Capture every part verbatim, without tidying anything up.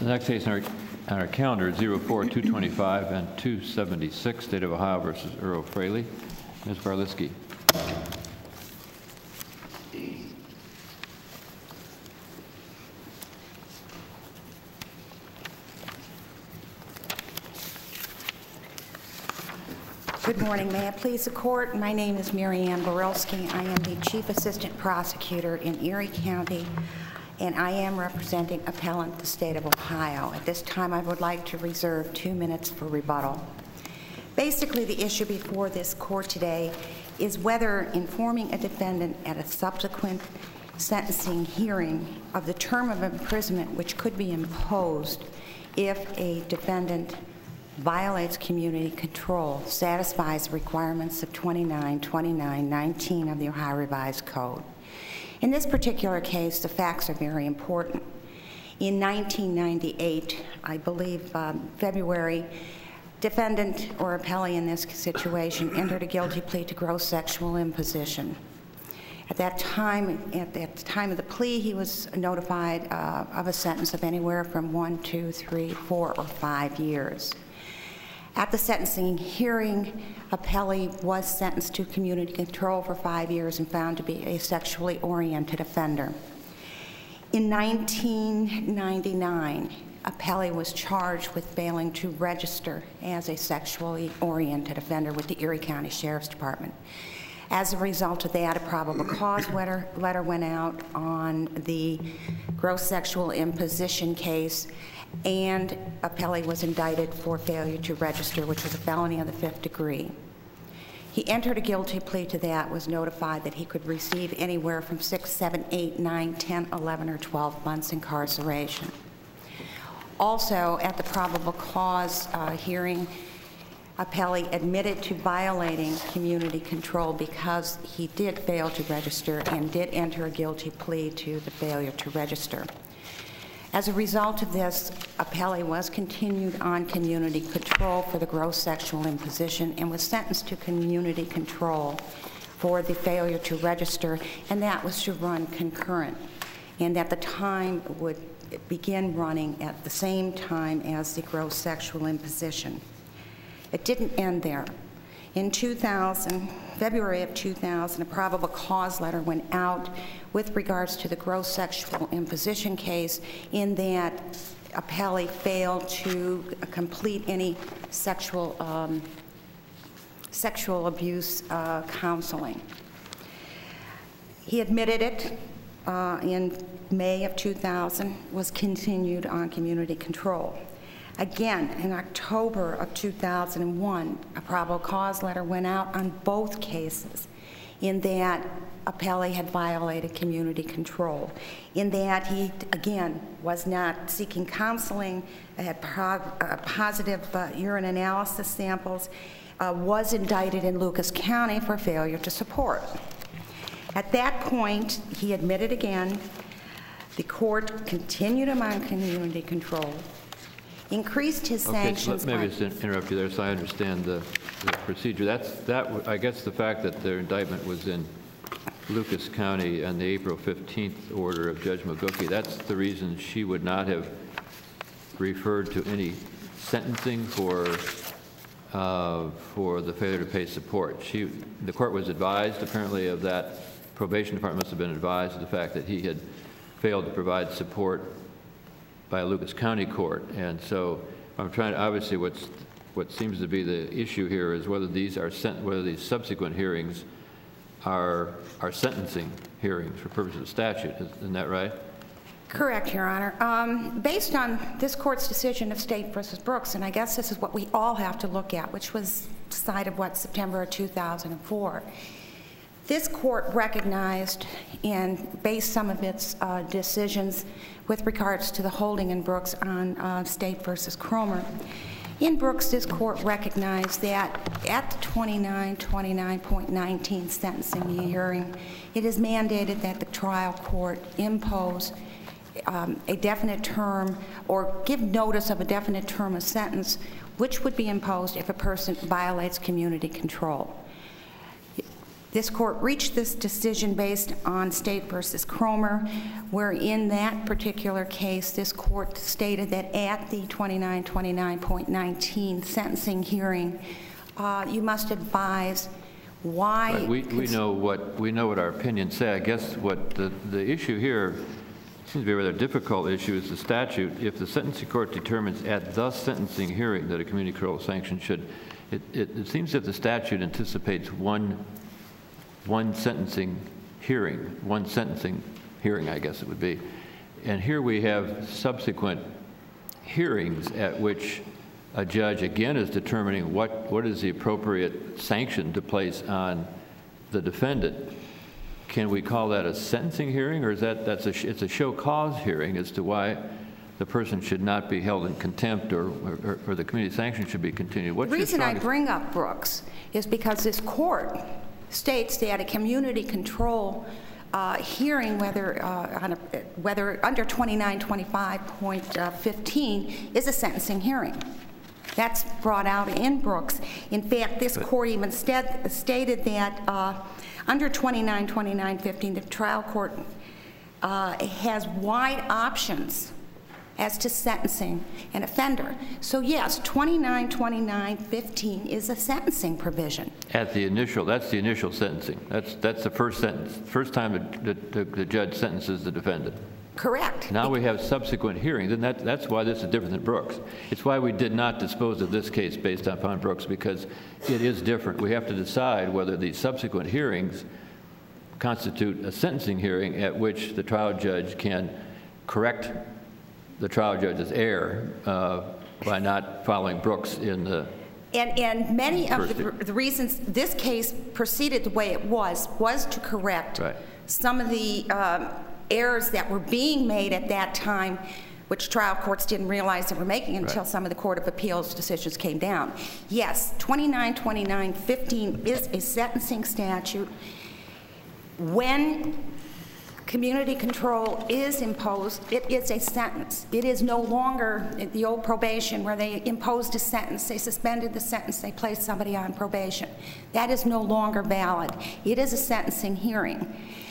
The next case on our, on our calendar is zero four two twenty-five and two seventy-six, State of Ohio versus Earl Fraley. Miz Barliski. Good morning. May it please the court? My name is Mary Ann Borelski. I am the Chief Assistant Prosecutor in Erie County, and I am representing appellant the State of Ohio. At this time, I would like to reserve two minutes for rebuttal. Basically, the issue before this court today is whether informing a defendant at a subsequent sentencing hearing of the term of imprisonment which could be imposed if a defendant violates community control satisfies the requirements of twenty-nine twenty-nine nineteen of the Ohio Revised Code. In this particular case, the facts are very important. In nineteen ninety-eight, I believe um, February, defendant or appellee in this situation entered a guilty plea to gross sexual imposition. At that time, at the time of the plea, he was notified uh, of a sentence of anywhere from one, two, three, four, or five years. At the sentencing hearing, appellee was sentenced to community control for five years and found to be a sexually oriented offender. In nineteen ninety-nine, appellee was charged with failing to register as a sexually oriented offender with the Erie County Sheriff's Department. As a result of that, a probable cause letter, letter went out on the gross sexual imposition case, and appellee was indicted for failure to register, which was a felony of the fifth degree. He entered a guilty plea to that, was notified that he could receive anywhere from six, seven, eight, nine, ten, eleven, or twelve months incarceration. Also, at the probable cause uh, hearing, appellee admitted to violating community control because he did fail to register and did enter a guilty plea to the failure to register. As a result of this, appellee was continued on community control for the gross sexual imposition and was sentenced to community control for the failure to register, and that was to run concurrent, and at the time would begin running at the same time as the gross sexual imposition. It didn't end there. In two thousand, February of two thousand, a probable cause letter went out with regards to the gross sexual imposition case, in that appellee failed to complete any sexual um, sexual abuse uh, counseling. He admitted it uh, in May of two thousand, was continued on community control. Again, in October of two thousand one, a probable cause letter went out on both cases, in that appellee had violated community control, in that he, again, was not seeking counseling, had pro- uh, positive uh, urine analysis samples, uh, was indicted in Lucas County for failure to support. At that point, he admitted again. The court continued him on community control, increased his okay, sanctions. So maybe just interrupt you there so I understand the, the procedure. That's that. I guess the fact that their indictment was in Lucas County and the April fifteenth order of Judge McGookie, that's the reason she would not have referred to any sentencing for uh, for the failure to pay support. She, the court was advised apparently of that. Probation department must have been advised of the fact that he had failed to provide support by a Lucas County court. And so I'm trying to, obviously what's, what seems to be the issue here is whether these are sent, whether these subsequent hearings are, are sentencing hearings for purposes of statute. Isn't that right? Correct, Your Honor. Um, based on this court's decision of State versus Brooks, and I guess this is what we all have to look at, which was decided, what, September of two thousand four. This court recognized and based some of its uh, decisions with regards to the holding in Brooks on uh, State versus Cromer. In Brooks, this court recognized that at the twenty-nine twenty-nine nineteen sentencing hearing, it is mandated that the trial court impose um, a definite term or give notice of a definite term of sentence, which would be imposed if a person violates community control. This court reached this decision based on State versus Cromer, where in that particular case, this court stated that at the twenty-nine twenty-nine point nineteen sentencing hearing, uh, you must advise why. Right, we, we know what we know what our opinions say. I guess what the, the issue here seems to be a rather difficult issue is the statute. If the sentencing court determines at the sentencing hearing that a community control sanction should, it, it, it seems that the statute anticipates one one sentencing hearing, one sentencing hearing, I guess it would be. And here we have subsequent hearings at which a judge again is determining what, what is the appropriate sanction to place on the defendant. Can we call that a sentencing hearing, or is that that's a it's a show cause hearing as to why the person should not be held in contempt, or or, or the community sanction should be continued? What's the reason I strongest- bring up Brooks is because this court states that a community control uh, hearing, whether uh, on a, whether under twenty-nine twenty-five point fifteen, is a sentencing hearing. That's brought out in Brooks. In fact, this But, court even st stated that uh, under twenty-nine twenty-nine fifteen, the trial court uh, has wide options as to sentencing an offender. So yes, twenty-nine twenty-nine fifteen is a sentencing provision. At the initial, that's the initial sentencing. That's that's the first sentence, first time the, the, the judge sentences the defendant. Correct. Now we have subsequent hearings, and that, that's why this is different than Brooks. It's why we did not dispose of this case based upon Brooks, because it is different. We have to decide whether the subsequent hearings constitute a sentencing hearing at which the trial judge can correct the trial judge's error uh, by not following Brooks in the And, and many of the, First- the reasons this case proceeded the way it was, was to correct Right. some of the um, errors that were being made at that time, which trial courts didn't realize they were making until Right. some of the Court of Appeals decisions came down. Yes, twenty-nine twenty-nine fifteen is a sentencing statute. When community control is imposed, it is a sentence. It is no longer the old probation where they imposed a sentence, they suspended the sentence, they placed somebody on probation. That is no longer valid. It is a sentencing hearing.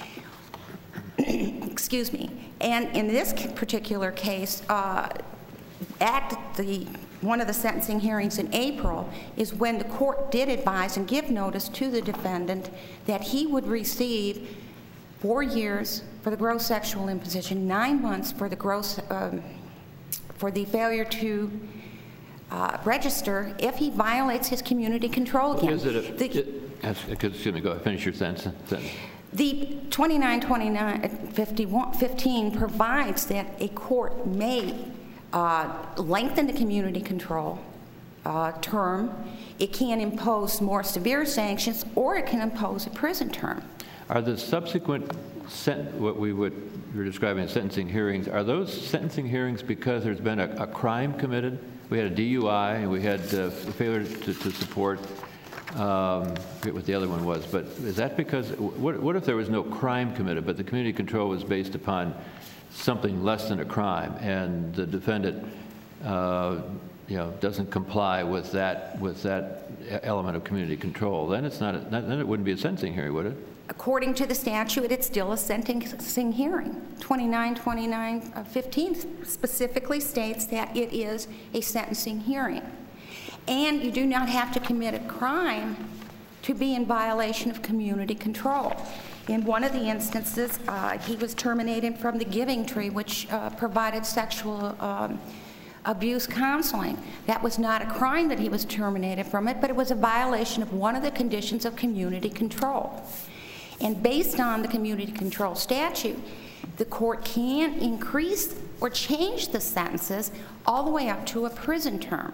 Excuse me. And in this particular case, uh, at the one of the sentencing hearings in April is when the court did advise and give notice to the defendant that he would receive four years for the gross sexual imposition, nine months for the gross um, for the failure to uh, register if he violates his community control again. Is it a, The- it, excuse me, go ahead, finish your sentence. sentence. The twenty-nine twenty-nine fifteen provides that a court may uh, lengthen the community control uh, term. It can impose more severe sanctions, or it can impose a prison term. Are the subsequent, sent, what we would, you're describing as sentencing hearings, are those sentencing hearings because there's been a, a crime committed? We had a D U I, and we had uh, failure to, to support, um, I forget what the other one was, but is that because, what, what if there was no crime committed, but the community control was based upon something less than a crime, and the defendant, uh, you know, doesn't comply with that, with that element of community control? Then it's not, a, then it wouldn't be a sentencing hearing, would it? According to the statute, it's still a sentencing hearing. twenty-nine twenty-nine fifteen specifically states that it is a sentencing hearing. And you do not have to commit a crime to be in violation of community control. In one of the instances, uh, he was terminated from the Giving Tree, which uh, provided sexual um, abuse counseling. That was not a crime that he was terminated from it, but it was a violation of one of the conditions of community control. And based on the community control statute, the court can increase or change the sentences all the way up to a prison term.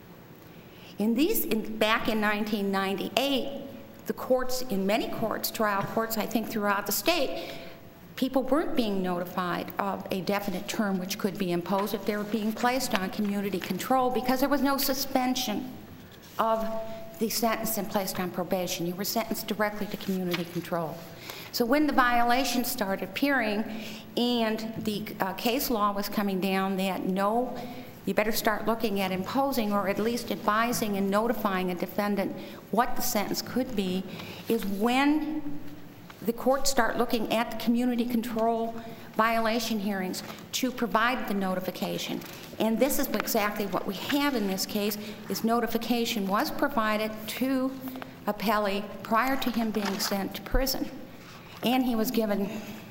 In these, in, back in nineteen ninety-eight, the courts, in many courts, trial courts, I think throughout the state, people weren't being notified of a definite term which could be imposed if they were being placed on community control, because there was no suspension of the sentence and placed on probation. You were sentenced directly to community control. So when the violations started appearing and the uh, case law was coming down that no you better start looking at imposing or at least advising and notifying a defendant what the sentence could be, is when the courts start looking at the community control violation hearings to provide the notification. And this is exactly what we have in this case, is notification was provided to appellee prior to him being sent to prison. And he was given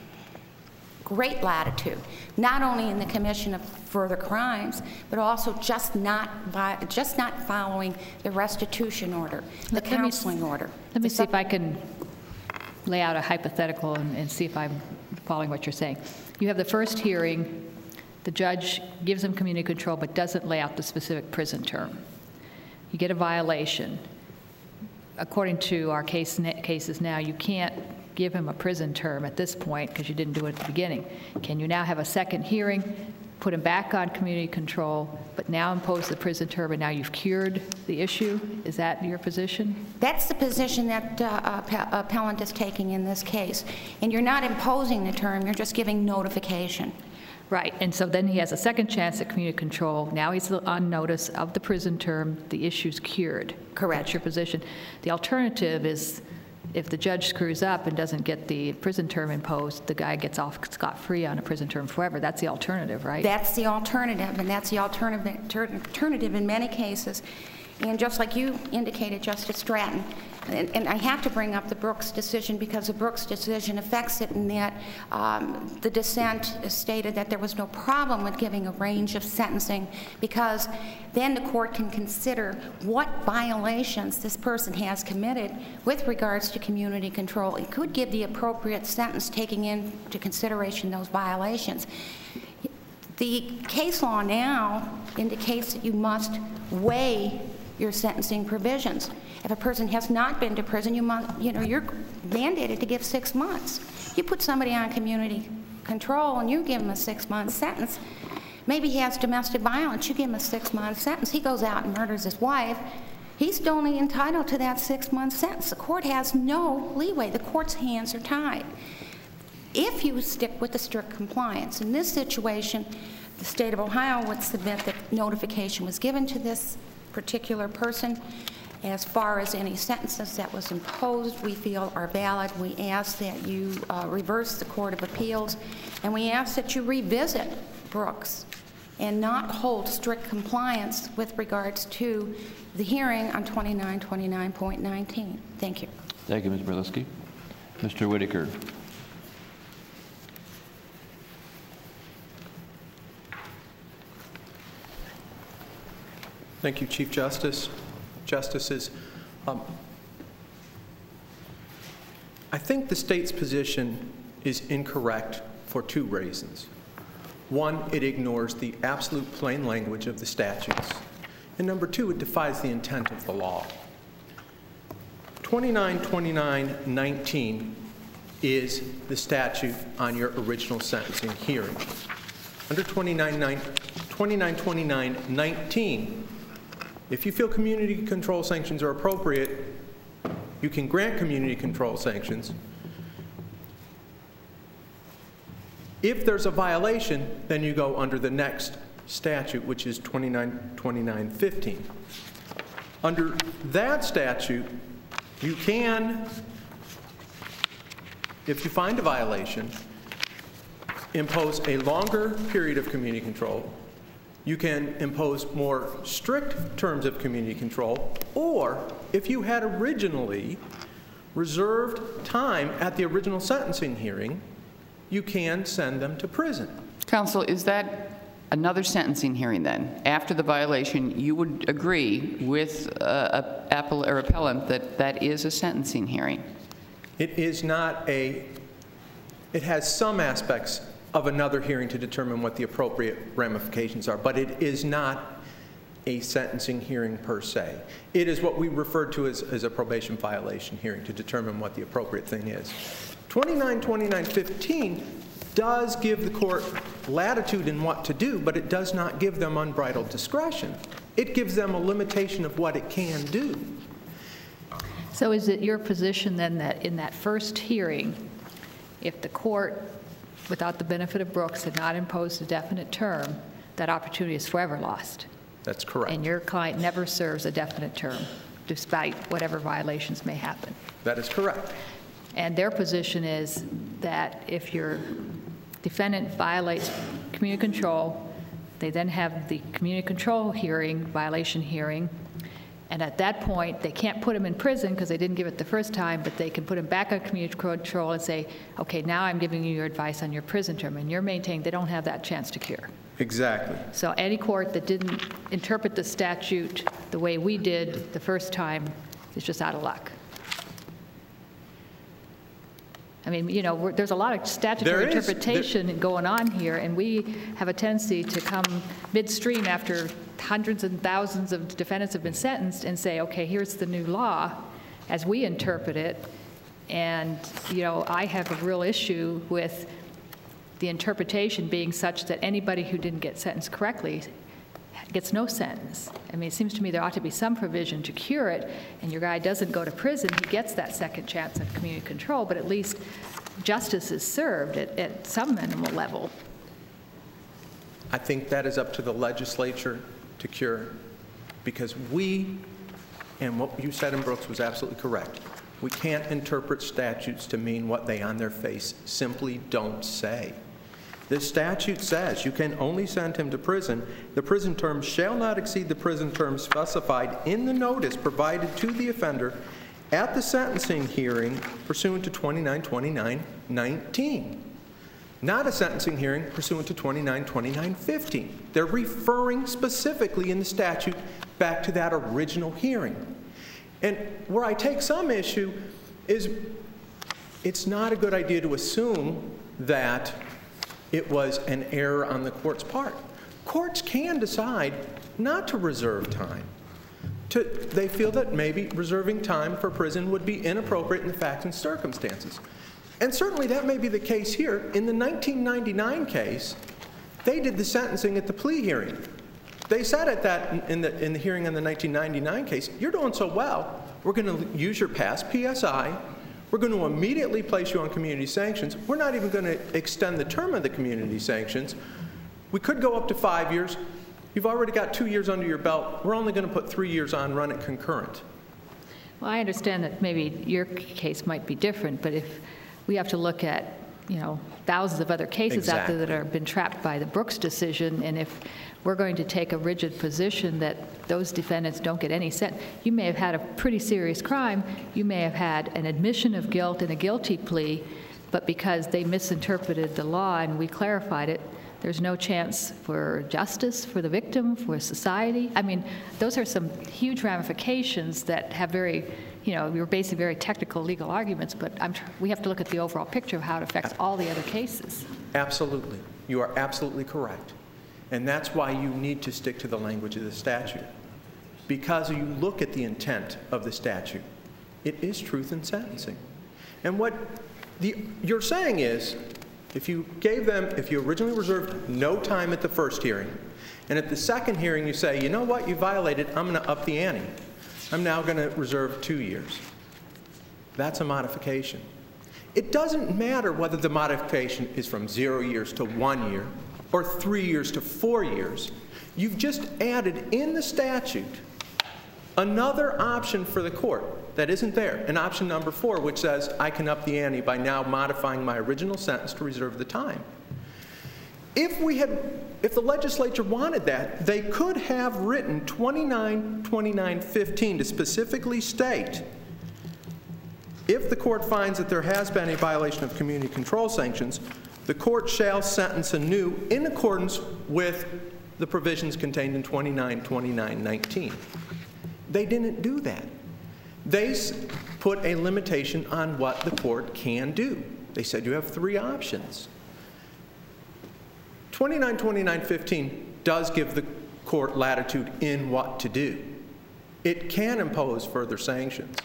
great latitude, not only in the commission of further crimes, but also just not by, just not following the restitution order, the Let me- counseling order. Let me The see if sub- I can lay out a hypothetical and, and see if I'm following what you're saying. You have the first hearing, the judge gives him community control but doesn't lay out the specific prison term. You get a violation. According to our case, cases now, you can't give him a prison term at this point because you didn't do it at the beginning. Can you now have a second hearing, put him back on community control, but now impose the prison term, and now you've cured the issue? Is that your position? That's the position that uh, appe- appellant is taking in this case. And you're not imposing the term, you're just giving notification. Right, and so then he has a second chance at community control. Now he's on notice of the prison term, the issue's cured. Correct. That's your position. The alternative is if the judge screws up and doesn't get the prison term imposed, the guy gets off scot-free on a prison term forever. That's the alternative, right? That's the alternative, and that's the alternative, alternative in many cases. And just like you indicated, Justice Stratton, and, and I have to bring up the Brooks decision because the Brooks decision affects it in that um, the dissent stated that there was no problem with giving a range of sentencing because then the court can consider what violations this person has committed with regards to community control. It could give the appropriate sentence taking into consideration those violations. The case law now indicates that you must weigh your sentencing provisions. If a person has not been to prison, you must, you know, you're mandated to give six months. You put somebody on community control and you give him a six-month sentence. Maybe he has domestic violence, you give him a six-month sentence. He goes out and murders his wife. He's still only entitled to that six-month sentence. The court has no leeway. The court's hands are tied. If you stick with the strict compliance, in this situation, the state of Ohio would submit that notification was given to this particular person. As far as any sentences that was imposed, we feel are valid. We ask that you uh, reverse the Court of Appeals, and we ask that you revisit Brooks and not hold strict compliance with regards to the hearing on twenty-nine twenty-nine point nineteen. Thank you. Thank you, Miz Berlisky. Mister Whitaker. Thank you, Chief Justice, Justices. Um, I think the state's position is incorrect for two reasons. One, it ignores the absolute plain language of the statutes. And number two, it defies the intent of the law. twenty-nine twenty-nine nineteen is the statute on your original sentencing hearing. Under twenty-nine twenty-nine nineteen, if you feel community control sanctions are appropriate, you can grant community control sanctions. If there's a violation, then you go under the next statute, which is twenty-nine twenty-nine fifteen. Under that statute, you can, if you find a violation, impose a longer period of community control. You can impose more strict terms of community control, or if you had originally reserved time at the original sentencing hearing, you can send them to prison. Counsel, is that another sentencing hearing then? After the violation, you would agree with uh, a appell or appellant that that is a sentencing hearing? It is not a, it has some aspects of another hearing to determine what the appropriate ramifications are, but it is not a sentencing hearing per se. It is what we refer to as, as a probation violation hearing to determine what the appropriate thing is. twenty-nine twenty-nine fifteen does give the court latitude in what to do, but it does not give them unbridled discretion. It gives them a limitation of what it can do. So is it your position then that in that first hearing, if the court, without the benefit of Brooks, had not imposed a definite term, that opportunity is forever lost. That's correct. And your client never serves a definite term, despite whatever violations may happen. That is correct. And their position is that if your defendant violates community control, they then have the community control hearing, violation hearing, and at that point, they can't put him in prison because they didn't give it the first time, but they can put him back on community control and say, okay, now I'm giving you your advice on your prison term, and you're maintaining they don't have that chance to cure. Exactly. So any court that didn't interpret the statute the way we did the first time is just out of luck. I mean, you know, we're, there's a lot of statutory There is. interpretation There- going on here, and we have a tendency to come midstream after hundreds and thousands of defendants have been sentenced and say, okay, here's the new law as we interpret it. And, you know, I have a real issue with the interpretation being such that anybody who didn't get sentenced correctly gets no sentence. I mean, it seems to me there ought to be some provision to cure it, and your guy doesn't go to prison, he gets that second chance at community control, but at least justice is served at, at some minimal level. I think that is up to the legislature to cure, because we, and what you said in Brooks was absolutely correct, we can't interpret statutes to mean what they on their face simply don't say. This statute says you can only send him to prison. The prison term shall not exceed the prison term specified in the notice provided to the offender at the sentencing hearing pursuant to twenty-nine twenty-nine nineteen. Not a sentencing hearing pursuant to twenty-nine twenty-nine fifteen. They're referring specifically in the statute back to that original hearing. And where I take some issue is it's not a good idea to assume that it was an error on the court's part. Courts can decide not to reserve time. To, they feel that maybe reserving time for prison would be inappropriate in the facts and circumstances. And certainly that may be the case here. In the nineteen ninety-nine case, they did the sentencing at the plea hearing. They said at that, in the, in the hearing on the nineteen ninety-nine case, you're doing so well, we're going to use your past P S I, we're going to immediately place you on community sanctions, we're not even going to extend the term of the community sanctions, we could go up to five years, you've already got two years under your belt, we're only going to put three years on, run it concurrent. Well, I understand that maybe your case might be different, but if we have to look at, you know, thousands of other cases out there that have been trapped by the Brooks decision, and if we're going to take a rigid position that those defendants don't get any sentence, you may have had a pretty serious crime, you may have had an admission of guilt and a guilty plea, but because they misinterpreted the law and we clarified it, there's no chance for justice for the victim, for society. I mean, those are some huge ramifications that have very, you know, we were basically very technical legal arguments, but I'm tr we have to look at the overall picture of how it affects all the other cases. Absolutely. You are absolutely correct. And that's why you need to stick to the language of the statute. Because you look at the intent of the statute. It is truth in sentencing. And what the, you're saying is, if you gave them, if you originally reserved no time at the first hearing, and at the second hearing you say, you know what, you violated, I'm going to up the ante. I'm now going to reserve two years. That's a modification. It doesn't matter whether the modification is from zero years to one year or three years to four years. You've just added in the statute another option for the court that isn't there, an option number four, which says I can up the ante by now modifying my original sentence to reserve the time. If we had, if the legislature wanted that, they could have written twenty-nine twenty-nine fifteen to specifically state, if the court finds that there has been a violation of community control sanctions, the court shall sentence anew in accordance with the provisions contained in twenty-nine twenty-nine nineteen. They didn't do that. They put a limitation on what the court can do. They said you have three options. twenty-nine twenty-nine fifteen does give the court latitude in what to do. It can impose further sanctions.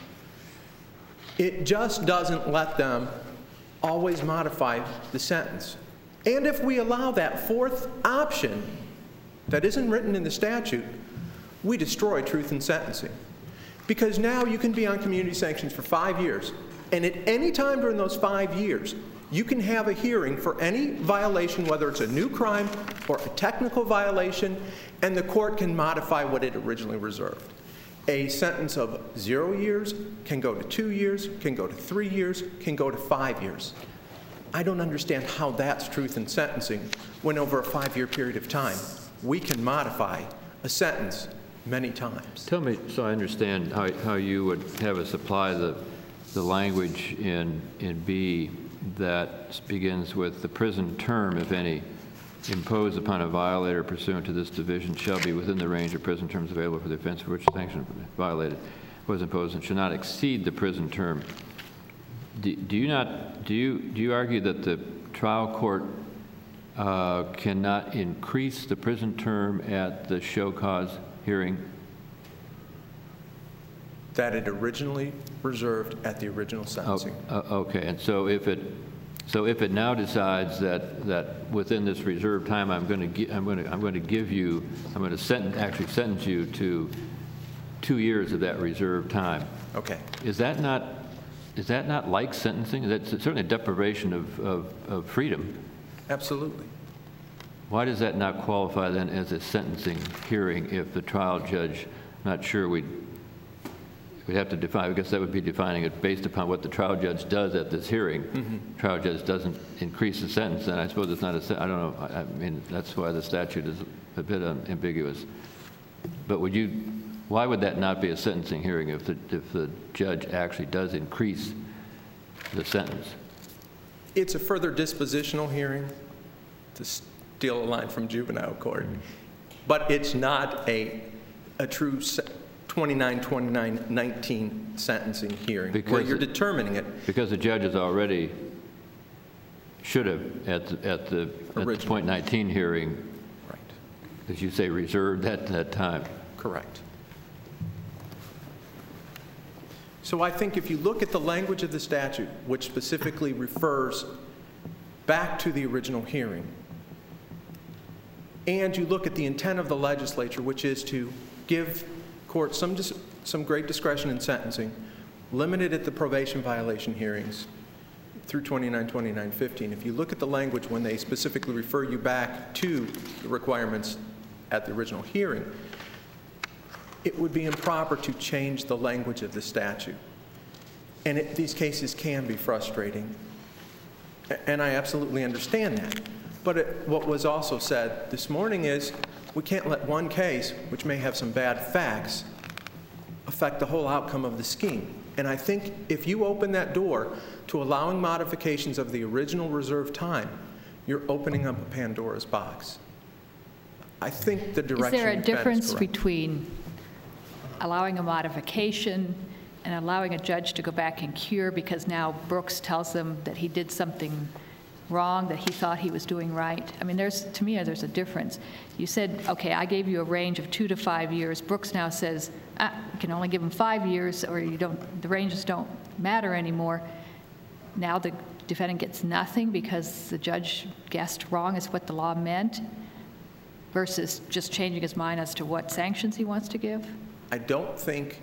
It just doesn't let them always modify the sentence. And if we allow that fourth option that isn't written in the statute, we destroy truth in sentencing. Because now you can be on community sanctions for five years, and at any time during those five years, You can have a hearing for any violation, whether it's a new crime or a technical violation, and the court can modify what it originally reserved. A sentence of zero years can go to two years, can go to three years, can go to five years. I don't understand how that's truth in sentencing when over a five-year period of time, we can modify a sentence many times. Tell me, so I understand how, how you would have us apply the, the language in, in B that begins with the prison term, if any, imposed upon a violator pursuant to this division shall be within the range of prison terms available for the offense for which the sanction violated was imposed and should not exceed the prison term. Do, do you not, do you, do you argue that the trial court uh, cannot increase the prison term at the show cause hearing? That it originally reserved at the original sentencing. Oh, uh, okay, and so if it, so if it now decides that that within this reserved time, I'm going to, I'm going to, I'm going to give you, I'm going to sentence, actually sentence you to two years of that reserved time. Okay. Is that not, is that not like sentencing? That's certainly a deprivation of, of, of freedom. Absolutely. Why does that not qualify then as a sentencing hearing if the trial judge, not sure we'd, we'd have to define, I guess that would be defining it based upon what the trial judge does at this hearing. Mm-hmm. Trial judge doesn't increase the sentence, and I suppose it's not a, I don't know, I, I mean, that's why the statute is a bit um, ambiguous. But would you, why would that not be a sentencing hearing if the, if the judge actually does increase the sentence? It's a further dispositional hearing, to steal a line from juvenile court, but it's not a, a true twenty-nine twenty-nine nineteen sentencing hearing because where you're it, determining it. Because the judge is already should have at the, at the, at the point nineteen hearing, right, as you say, reserved that, that time. Correct. So I think if you look at the language of the statute, which specifically refers back to the original hearing, and you look at the intent of the legislature, which is to give courts some, some great discretion in sentencing, limited at the probation violation hearings through twenty-nine twenty-nine fifteen. If you look at the language when they specifically refer you back to the requirements at the original hearing, it would be improper to change the language of the statute. And it, these cases can be frustrating, and I absolutely understand that. But it, what was also said this morning is we can't let one case, which may have some bad facts, affect the whole outcome of the scheme. And I think if you open that door to allowing modifications of the original reserved time, you're opening up a Pandora's box. I think the direction is there a difference is between allowing a modification and allowing a judge to go back and cure because now Brooks tells them that he did something wrong, that he thought he was doing right? I mean, there's, to me, there's a difference. You said, okay, I gave you a range of two to five years. Brooks now says, ah, you can only give him five years or you don't, the ranges don't matter anymore. Now the defendant gets nothing because the judge guessed wrong is what the law meant versus just changing his mind as to what sanctions he wants to give? I don't think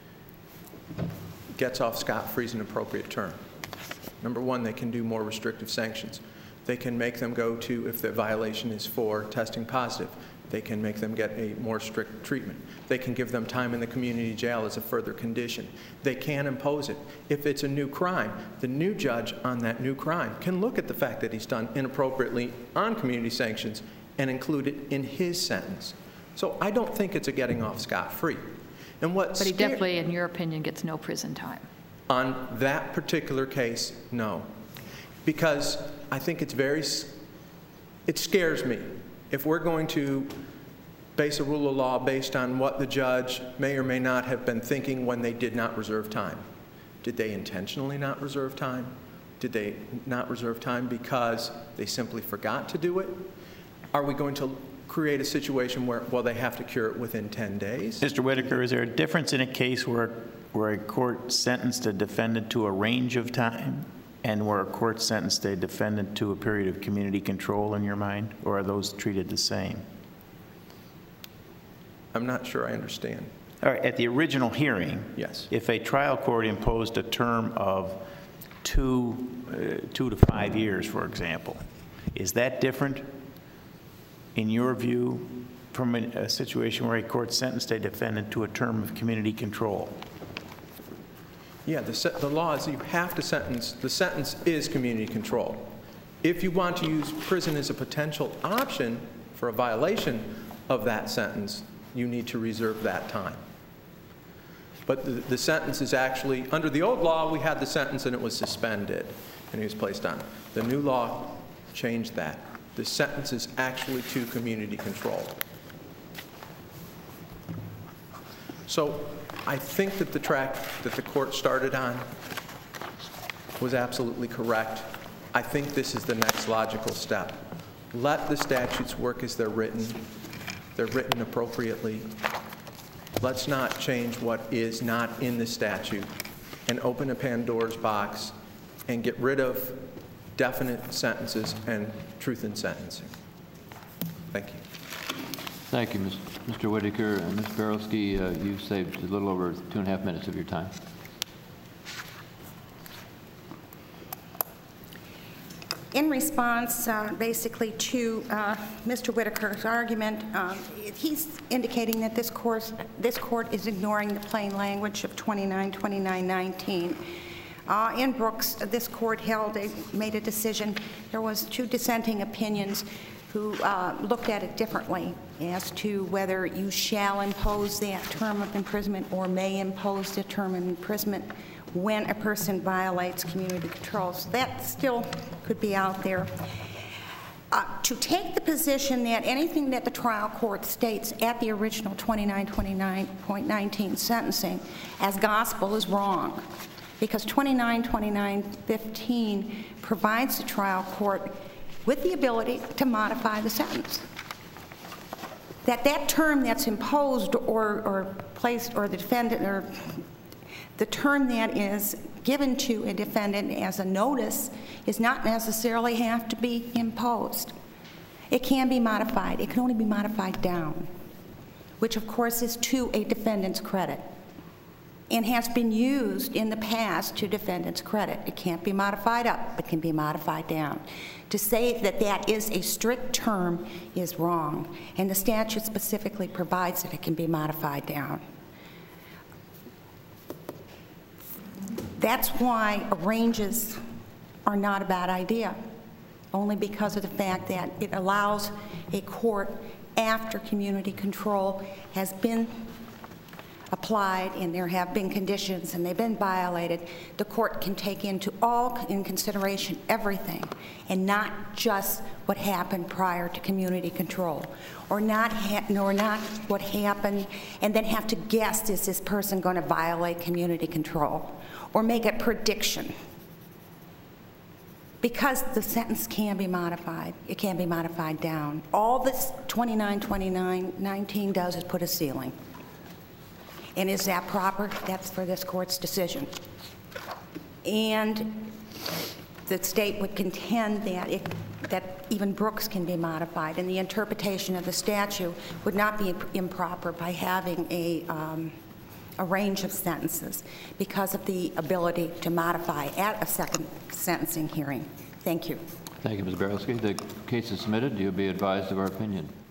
gets off scot-free is an appropriate term. Number one, they can do more restrictive sanctions. They can make them go to, if the violation is for testing positive, they can make them get a more strict treatment. They can give them time in the community jail as a further condition. They can impose it. If it's a new crime, the new judge on that new crime can look at the fact that he's done inappropriately on community sanctions and include it in his sentence. So I don't think it's a getting off scot-free. And what But he definitely, in your opinion, gets no prison time. On that particular case, no. Because I think it's very, it scares me if we're going to base a rule of law based on what the judge may or may not have been thinking when they did not reserve time. Did they intentionally not reserve time? Did they not reserve time because they simply forgot to do it? Are we going to create a situation where, well, they have to cure it within ten days? Mister Whitaker, is there a difference in a case where, where a court sentenced a defendant to a range of time and where a court sentenced a defendant to a period of community control in your mind, or are those treated the same? I'm not sure I understand. All right, at the original hearing, yes, if a trial court imposed a term of two, uh, two to five years, for example. Is that different, in your view, from a, a situation where a court sentenced a defendant to a term of community control? Yeah, the, se- the law is you have to sentence, the sentence is community control. If you want to use prison as a potential option for a violation of that sentence, you need to reserve that time. But the, the sentence is actually, under the old law, we had the sentence and it was suspended and he was placed on. The new law changed that. The sentence is actually to community control. So I think that the track that the court started on was absolutely correct. I think this is the next logical step. Let the statutes work as they're written. They're written appropriately. Let's not change what is not in the statute and open a Pandora's box and get rid of definite sentences and truth in sentencing. Thank you. Thank you, Mister Whitaker. And Miz Barowski, uh, you saved a little over two and a half minutes of your time. In response, uh, basically, to uh, Mister Whitaker's argument, uh, he's indicating that this court, this court is ignoring the plain language of twenty-nine twenty-nine nineteen. Uh, in Brooks, this court held a, made a decision. There was two dissenting opinions who uh, looked at it differently as to whether you shall impose that term of imprisonment or may impose the term of imprisonment when a person violates community control. So that still could be out there. Uh, to take the position that anything that the trial court states at the original twenty-nine twenty-nine nineteen sentencing as gospel is wrong, because twenty-nine twenty-nine fifteen provides the trial court with the ability to modify the sentence. That that term that's imposed or, or placed, or the defendant, or the term that is given to a defendant as a notice is not necessarily have to be imposed. It can be modified. It can only be modified down, which of course is to a defendant's credit and has been used in the past to defendant's credit. It can't be modified up. It can be modified down. To say that that is a strict term is wrong, and the statute specifically provides that it can be modified down. That's why ranges are not a bad idea, only because of the fact that it allows a court, after community control has been applied and there have been conditions and they've been violated, the court can take into all in consideration everything and not just what happened prior to community control, or not ha nor not what happened and then have to guess, is this person going to violate community control, or make a prediction. Because the sentence can be modified, it can be modified down. All this twenty-nine twenty-nine nineteen does is put a ceiling. And is that proper? That's for this court's decision. And the state would contend that, it, that even Brooks can be modified, and the interpretation of the statute would not be improper by having a, um, a range of sentences because of the ability to modify at a second sentencing hearing. Thank you. Thank you, Miz Barowski. The case is submitted. You'll be advised of our opinion.